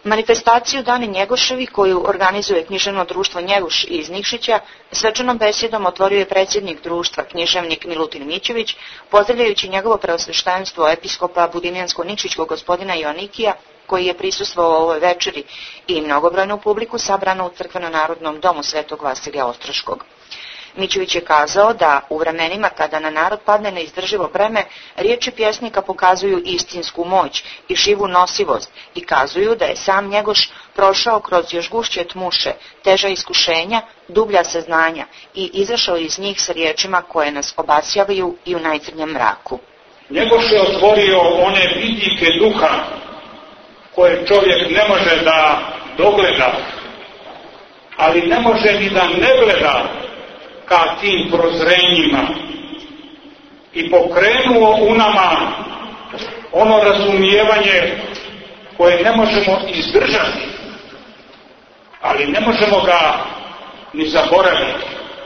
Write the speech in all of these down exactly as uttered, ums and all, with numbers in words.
Manifestaciju Dani Njegoševi, koju organizuje književno društvo Njegoš iz Nikšića, svečanom besedom otvorio je predsjednik društva, književnik Milutin Mićević, pozdravljajući njegovo preosveštenstvo episkopa Budimljansko-Nikšićkog gospodina Joanikija, koji je prisustvovao ovoj večeri, i mnogobrojnu publiku sabranu u Crkveno-narodnom domu Svetog Vasilija Ostroškog. Mićević je kazao da u vremenima kada na narod padne neizdrživo breme, riječi pjesnika pokazuju istinsku moć i živu nosivost i kazuju da je sam Njegoš prošao kroz još gušće tmuše, teža iskušenja, dublja saznanja i izašao iz njih sa riječima koje nas obasjavaju i u najcrnjem mraku. Njegoš je otvorio one vidike duha koje čovjek ne može da dogleda, ali ne može ni da ne gleda ka tim prozrenjima, i pokrenuo u nama ono razumijevanje koje ne možemo izdržati, ali ne možemo ga ni zaboraviti.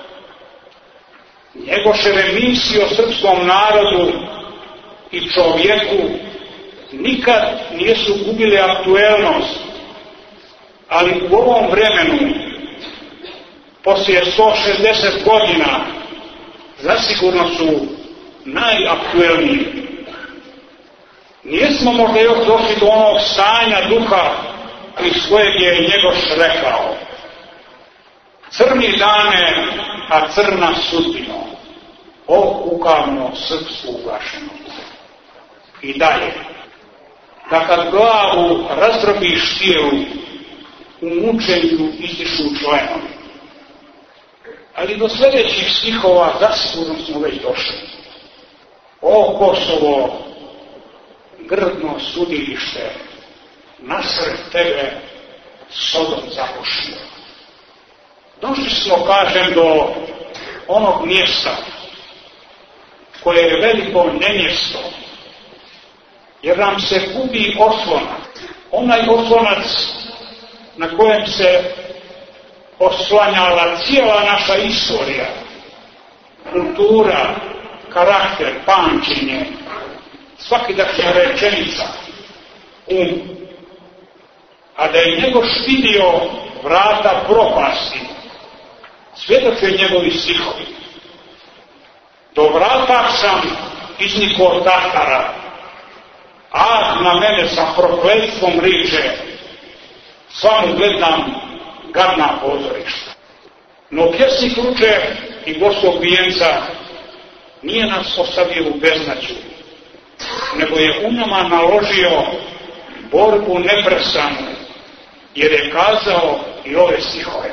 Njegoševe misije o srpskom narodu i čovjeku nikad nisu gubile aktuelnost, ali u ovom vremenu, poslije sto šezdeset godina, zasigurno su najaktuelniji. Nijesmo možda još došli do onog stanja duha iz kojeg je Njegoš rekao: crni dane, a crna sudbino, o kukavno srpsku ugašeno. I dalje, da kad glavu razdrobiš tijelu, u mučenju istišu členovi. Ali do sljedećih stihova zasigurno smo već došli. O Kosovo, grdno sudilište, nasred tebe Sodom zapušio. Došli smo, kažem, do onog mjesta koje je veliko nemjesto, jer nam se gubi oslonac. Onaj oslonac na kojem se oslanjala cijela naša istorija, kultura, karakter, pamćenje, svakidašnja rečenica, um. A da je Njegoš vidio vrata propasti, svjedoče njegovi stihovi. Do vrata sam iznikao Tatara, a na mene sa prokletstvom riče, samo gledam gadna pozorišta. No pjesnik Ruče i Gorskog vijenca nije nas ostavio u beznađu, nego je u nama naložio borbu neprestanu, jer je kazao i ove stihove: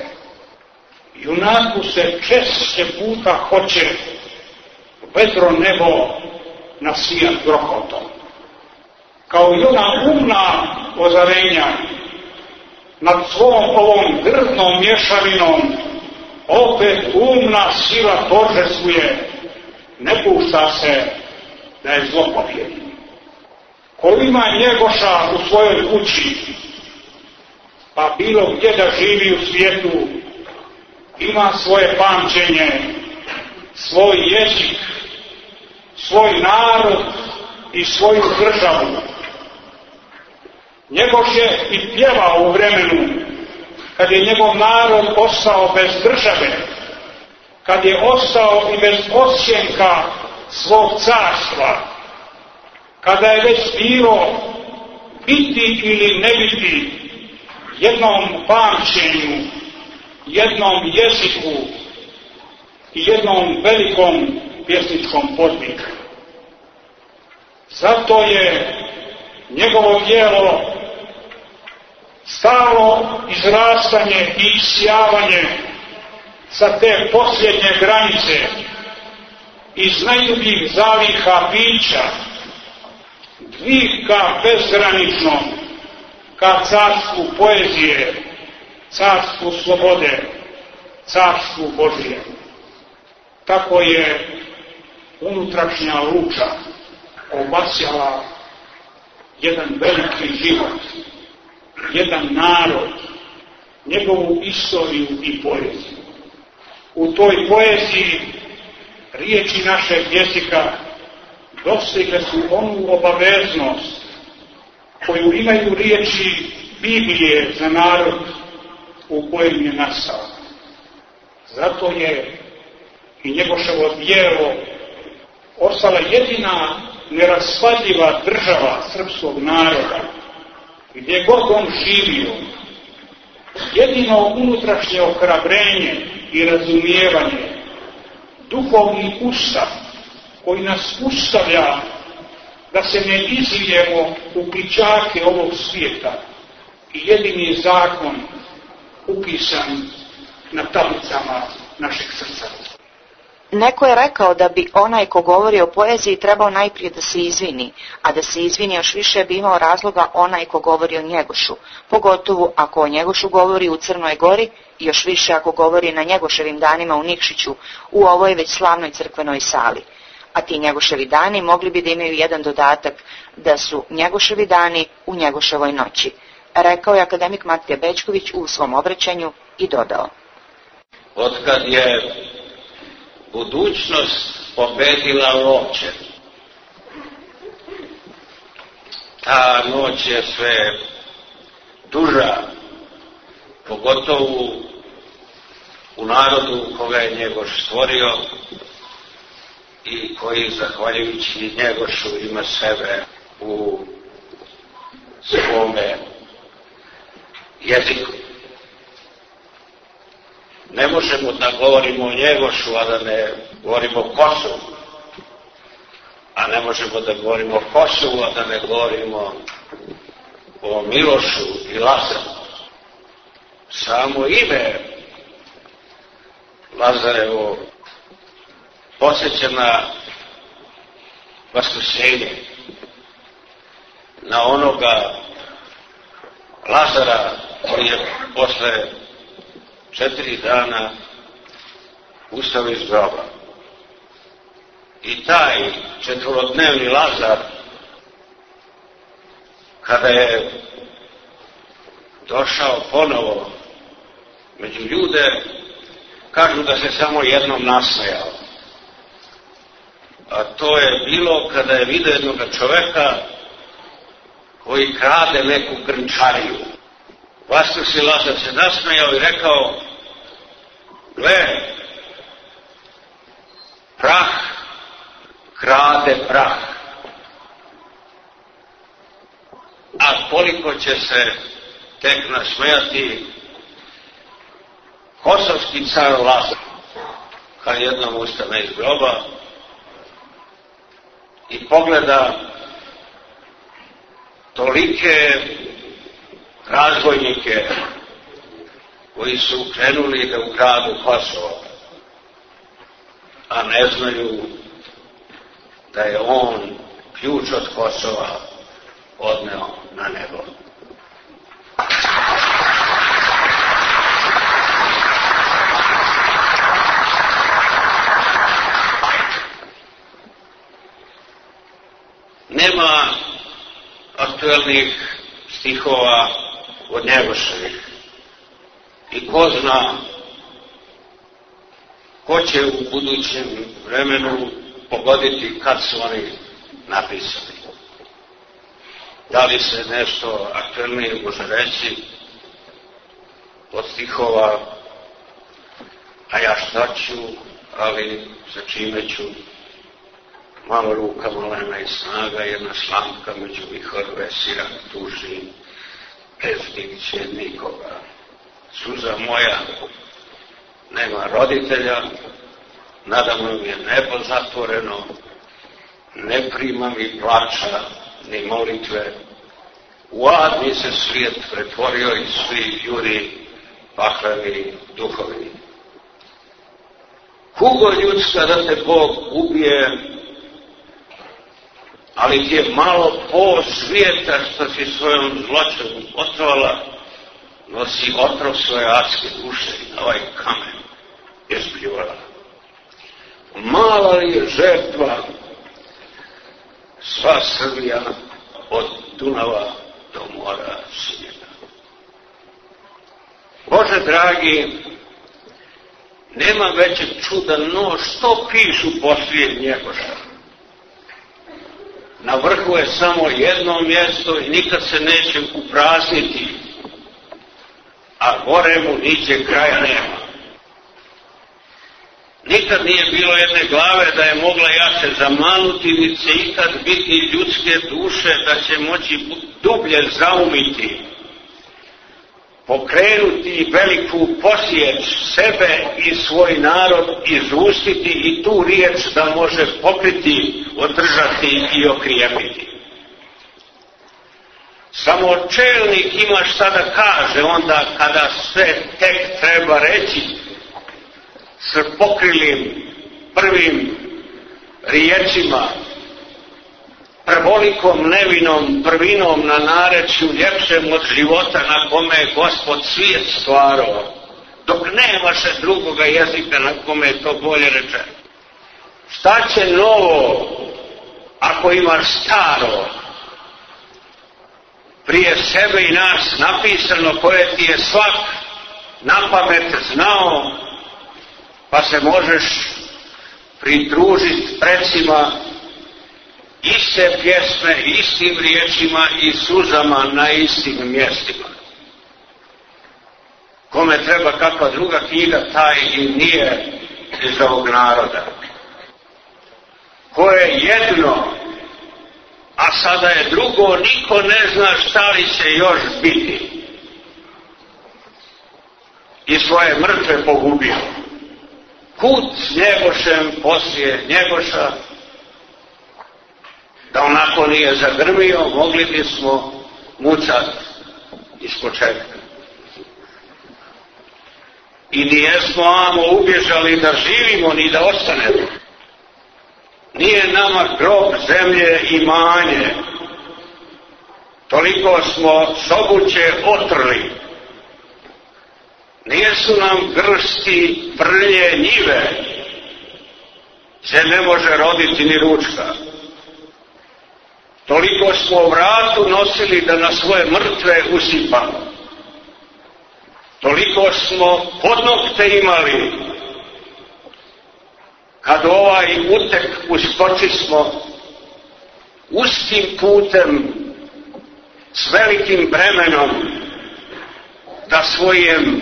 junaku se češće puta hoće vedro nebo nasijat grohotom. Kao i ona umna ozarenja nad svom ovom grdnom mješavinom, opet umna sila торжествuje, ne pušta se da je zlo pobjedi. Ko ima Njegoša u svojoj kući, pa bilo gdje da živi u svijetu, ima svoje pamćenje, svoj jezik, svoj narod i svoju državu. Njegoš je i pjevao u vremenu kad je njegov narod ostao bez države, kad je ostao i bez osjenka svog carstva, kada je već bilo biti ili ne biti jednom pamćenju, jednom jeziku i jednom velikom pjesničkom podviku. Zato je njegovo djelo stalo izrastanje i isijavanje sa te posljednje granice iz najdubljih zaliha bića, dvih ka bezgraničnom, ka carstvu poezije, carstvu slobode, carstvu Božije. Tako je unutrašnja luča obasjala jedan veliki život, jedan narod, njegovu istoriju i poeziju. U toj poeziji riječi našeg jezika dostigle su onu obaveznost koju imaju riječi Biblije za narod u kojem je nastao. Zato je i njegoševo djelo ostala jedina neraspadljiva država srpskog naroda, gdje god on živio. Jedino unutrašnje ohrabrenje i razumijevanje, duhovni ustav koji nas ustavlja da se ne izlijemo u plićake ovog svijeta, i jedini zakon upisan na tablicama našeg srca. Neko je rekao da bi onaj ko govori o poeziji trebao najprije da se izvini, a da se izvini još više bi imao razloga onaj ko govori o Njegošu, pogotovo ako o Njegošu govori u Crnoj Gori i još više ako govori na Njegoševim danima u Nikšiću, u ovoj već slavnoj crkvenoj sali. A ti Njegoševi dani mogli bi da imaju jedan dodatak, da su Njegoševi dani u Njegoševoj noći, rekao je akademik Matija Bećković u svom obraćanju i dodao. Otkad je budućnost pobedila noće, ta noć je sve duža, pogotovo u narodu koga je Njegoš stvorio i koji, zahvaljujući Njegošu, ima sebe u svome jeziku. Ne možemo da govorimo o Njegošu, a da ne govorimo o Kosovu. A ne možemo da govorimo o Kosovu, a da ne govorimo o Milošu i Lazaru. Samo ime Lazarevo podsjeća na vaskrsenje, na onoga Lazara koji je posle četiri dana ustao iz groba. I taj četvorodnevni Lazar, kada je došao ponovo među ljude, kažu da se samo jednom nasmejao. A to je bilo kada je vidio jednog čoveka koji krade neku grnčariju. Vaskrsi Lazar se nasmejao i rekao: gle, prah krade prah. A koliko će se tek nasmejati kosovski car Lazar, kad jednom ustane iz groba i pogleda tolike razbojnike koji su krenuli da ukradu Kosovo, a ne znaju da je on ključ od Kosova odneo na nebo. Nema aktuelnih stihova od Njegoševih. I ko zna ko će u budućem vremenu pogoditi kad su oni napisani. Da li se nešto aktuelnije može reći od stihova, a ja šta ću, ali sa čime ću, malo ruka malena i snaga, jedna slamka među vihorve sirak tuži, bez dikće nikoga. Suza moja nema roditelja, nadamno mi je nebo zatvoreno, ne prima mi plača ni molitve. U ad mi se svijet pretvorio i svi juri pakleni duhovi. Kugo ljudska da te Bog ubije, ali ti je malo po svijeta što si svojom zloćom otrovala, nosi otrov svoje adske duše i na ovaj kamen je zbljivala. Mala li je žrtva sva Srbija od Dunava do mora Sinjega. Bože dragi, nema većeg čuda no što pišu poslije Njegoša. Na vrhu je samo jedno mjesto i nikad se neće uprazniti. a gore mu niđe kraja nema. Nikad nije bilo jedne glave da je mogla jače zamanuti, niti će ikad biti ljudske duše da će moći dublje zaumiti, pokrenuti veliku posjeć sebe i svoj narod, izustiti i tu riječ da može pokriti, održati i okrijepiti. Samo čelnik ima šta da kaže onda kada sve tek treba reći s pokrilim prvim riječima, prvolikom nevinom prvinom na narečju ljepšem od života na kome je Gospod svijet stvarao, dok nemaše drugoga jezika na kome je to bolje rečeno. Šta će novo ako imaš staro prije sebe i nas napisano, koje ti je svak na pamet znao, pa se možeš pridružiti precima iste pjesme, istim riječima i suzama na istim mjestima. Kome treba kakva druga knjiga, taj i nije iz ovog naroda. Ko je jedno, a sada je drugo, niko ne zna šta li će još biti. I svoje mrtve pogubio. Kud s Njegošem poslije Njegoša, da onako nije zagrmio, mogli bismo mucat iz početka. I nijesmo amo ubježali da živimo ni da ostanemo. Nije nama grob zemlje i manje. Toliko smo s obuće otrli. Nijesu nam grsti prlje njive, se ne može roditi ni ručka. Toliko smo u vratu nosili da na svoje mrtve usipamo. Toliko smo podnokte imali, kad ovaj utek uskočismo uskim putem s velikim bremenom da svojim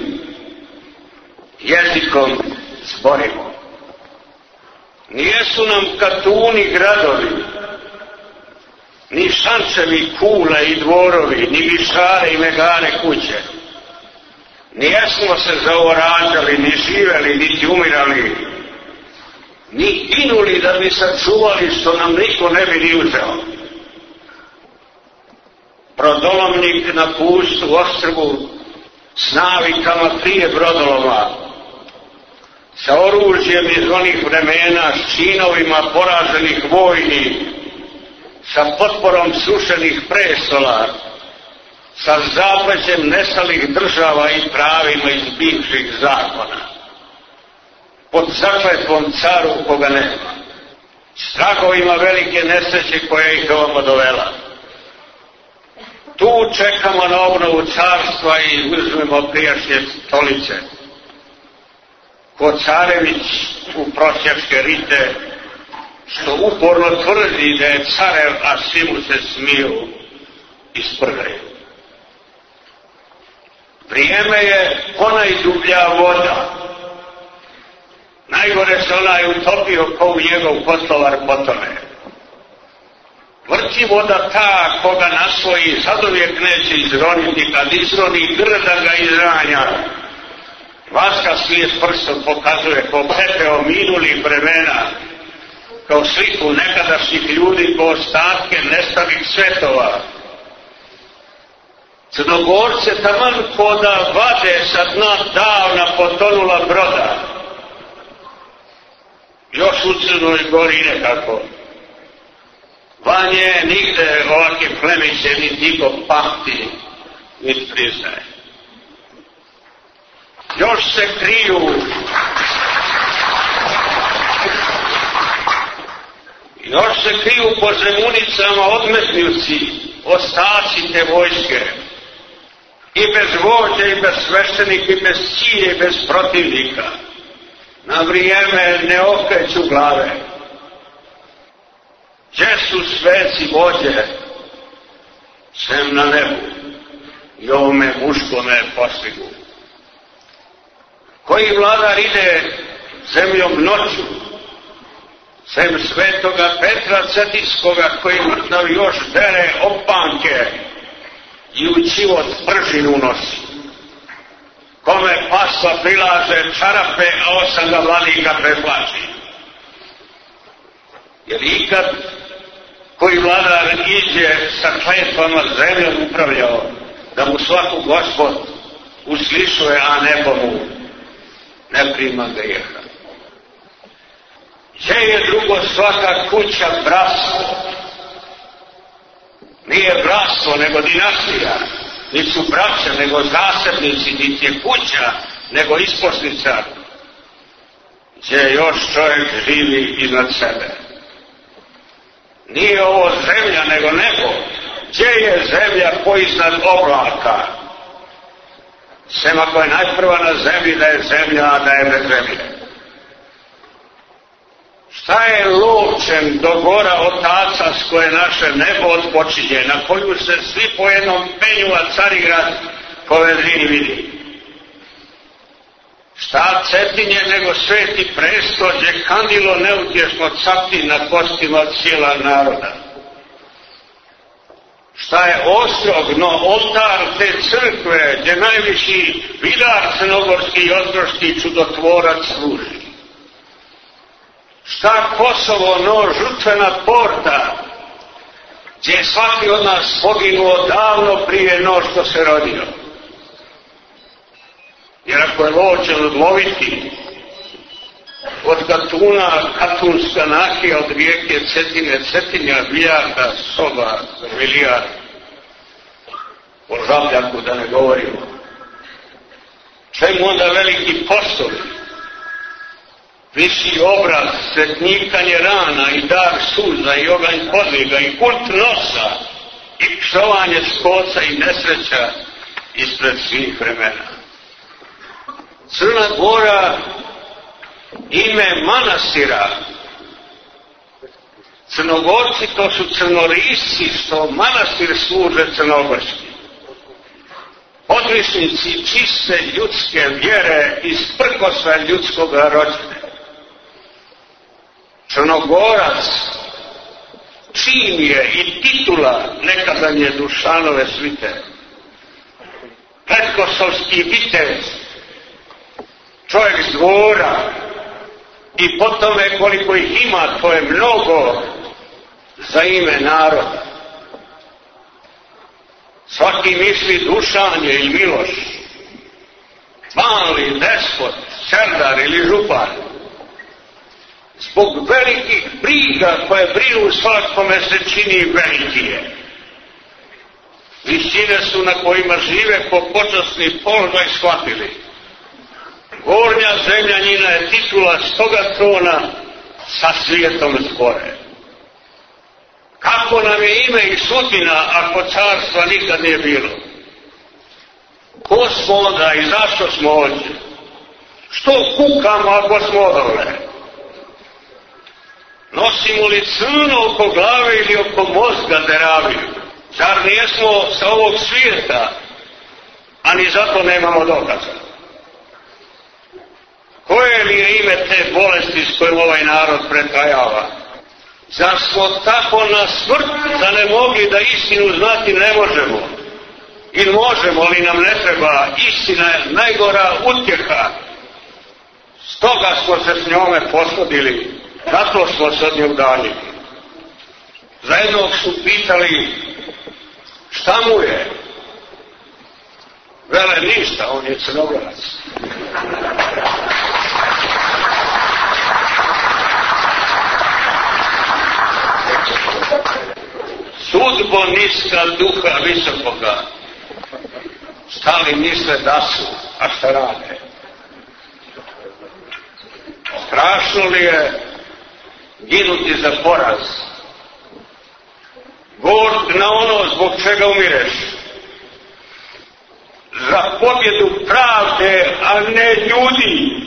jezikom zborimo. Nijesu nam Katuni gradovi, ni Šančevi kule i dvorovi, ni Višare i Megane kuće. Nijesmo se zaorađali, ni živeli, niti umirali, ni ginuli da bi sačuvali što nam niko ne bi ni uzeo. Brodolomnik na pustu ostrvu s navikama prije brodoloma, sa oružjem iz onih vremena, s činovima poraženih vojni, sa potporom srušenih prestola, sa zaplećem nestalih država i pravima iz bivših zakona, pod zakletvom caru koga nema, strahovima velike nesreće koja ih ovamo dovela. Tu čekamo na obnovu carstva i uzmemo prijašnje stolice. Ko carević u prosjačke rite, što uporno tvrdi da je carev, a svi mu se smiju i sprgaju. Vrijeme je ponajdublja voda. Najgore se onaj utopio ko u njegov kotlovar potone. Vrti voda ta koga nasvoji, zadovijek neće izroniti, kad izroni grda ga izranja. Vaska svijet prstom pokazuje ko pepeo minulih vremena, kao sliku nekadašnjih ljudi, ko ostatke nestalih svetova. Crnogorce taman ko da vade sa dna davna potonula broda. Još u Crnoj Gori nekako. Vanje nigde ovake plemiće niti niko pamti, niti priznaje. Još se kriju još se kriju po zemunicama odmetnjuci, ostaci te vojske. I bez vođe, i bez sveštenika, i bez cilje, i bez protivnika. Na vrijeme ne okreću glave. Gdje su sveci vođe, sem na nebu, i ovome muškome postigu. Koji vladar ide zemljom noću, sem svetoga Petra Cetinskoga koji mrtav još dere opanke i u život pržinu nosi. Kome pasva prilaže čarape, a osam ga vladika preplači. Jer ikad koji vladar iđe sa kletvama zemljom upravljao, da mu svaku Gospod uslišuje, a nebo mu ne prima grijeha. Gdje je drugo svaka kuća bratstvo? Nije bratstvo, nego dinastija. Nisu braća, nego zasebnici, niti je kuća, nego isposnica. Gdje još čovjek živi iznad sebe. Nije ovo zemlja, nego nebo. Gdje je zemlja koji iznad oblaka? Sem ako je najprva na zemlji da je zemlja, a da je bez zemlje. Šta je lovčem do gora otaca s koje naše nebo odpočinje, na koju se svi po jednom penju, a Carigrad po vedrini vidi? Šta Cetinje nego sveti presto, gdje kandilo neutješno capti na kostima cijela naroda? Šta je ostrog, no oltar te crkve, gdje najviši vidar crnogorski i ostroški čudotvorac služi? Šta Kosovo, no žrtvena porta, gdje je svaki od nas poginuo davno prije no što se rodio? Jer ako je lođen odloviti od Katuna, Katunska nahija, od rijeke Cetine, Cetinja, Bijarda, Soba, Milijar, o Žabljaku da ne govorimo. Čemu onda veliki postovi? Viši obraz, sretnikanje rana i dar suza i oganj podviga i kult nosa i pšovanje skoca i nesreća ispred svih vremena. Crna Gora, ime manastira. Crnogorci to su crnorisci, što manastir služe crnogorski. Odličnici čiste ljudske vjere iz prkosva ljudskoga rođene. Crnogorac, čin je i titula nekadanje Dušanove svite. Pretkosovski vitez, čovjek s dvora, i po tome koliko ih ima, to je mnogo za ime naroda. Svaki misli Dušan je ili Miloš, ban li despot, serdar ili župan. Zbog velikih briga koje brinu svakome se čini veliki je. Visine su na kojima žive po počasni položaj shvatili. Gornja zemlja njina je titula s toga trona sa svijetom zgore. Kako nam je ime i sudbina ako carstva nikad nije bilo? Ko smo onda i zašto smo ovdje? Što kukamo ako smo odole? Nosimo li crno oko glave ili oko mozga deraviju? Zar nijesmo sa ovog svijeta, a ni zato nemamo dokaza? Koje li je ime te bolesti s kojom ovaj narod pretrajava? Zar smo tako na smrt da ne mogli da istinu znati ne možemo? Ili možemo, ali nam ne treba, istina je najgora utjeha. Stoga smo se s njome posvodili, zato smo se od nje udaljili. Za jednog su pitali šta mu je? Vele ništa, on je Crnogorac. Sudbo niska duha visokoga, šta li misle da su, a šta rade? Strašno li je ginuti za poraz? Gord na ono zbog čega umireš? Za pobjedu pravde, a ne ljudi.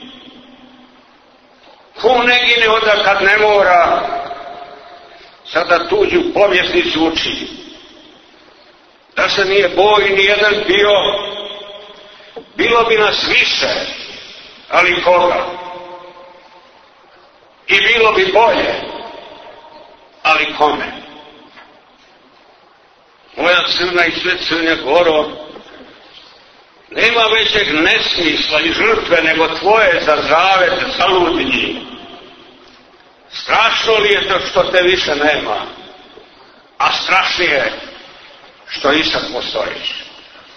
Ko ne gine onda kad ne mora, sada tuđu povjesnicu uči. Da se nije boj ni jedan bio, bilo bi nas više. ali koga? I bilo bi bolje, ali kome? Moja Crna i sve Crne Goro, nema većeg nesmisla i žrtve nego tvoje za zavet zaludnji. Strašno li je to što te više nema, a strašnije što i sad postojiš.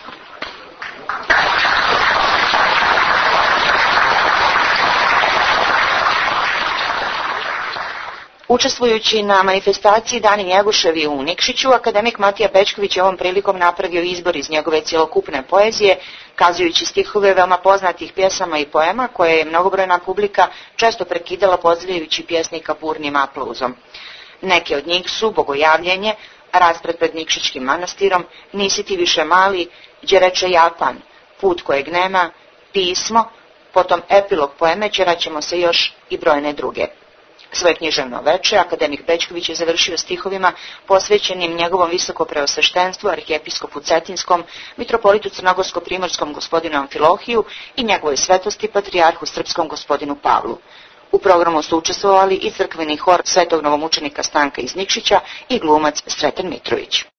Učestvujući na manifestaciji Dani Njegoševi u Nikšiću, akademik Matija Bećković je ovom prilikom napravio izbor iz njegove cjelokupne poezije, kazujući stihove veoma poznatih pjesama i poema koje je mnogobrojna publika često prekidala pozdravljajući pjesnika burnim aplauzom. Neke od njih su Bogojavljenje, Raspred pred Nikšićkim manastirom, Nisi ti više mali, Đe reče Japan, Put kojeg nema, Pismo, potom epilog poeme Ćeraćemo se još i brojne druge. Svoje književno veče akademik Bećković je završio stihovima posvećenim njegovom visokopreosveštenstvu, arhijepiskopu Cetinskom, mitropolitu crnogorsko-primorskom gospodinu Amfilohiju i njegovoj svetosti patrijarhu srpskom gospodinu Pavlu. U programu su učestvovali i crkveni hor svetog novomučenika Stanka iz Nikšića i glumac Sreten Mitrović.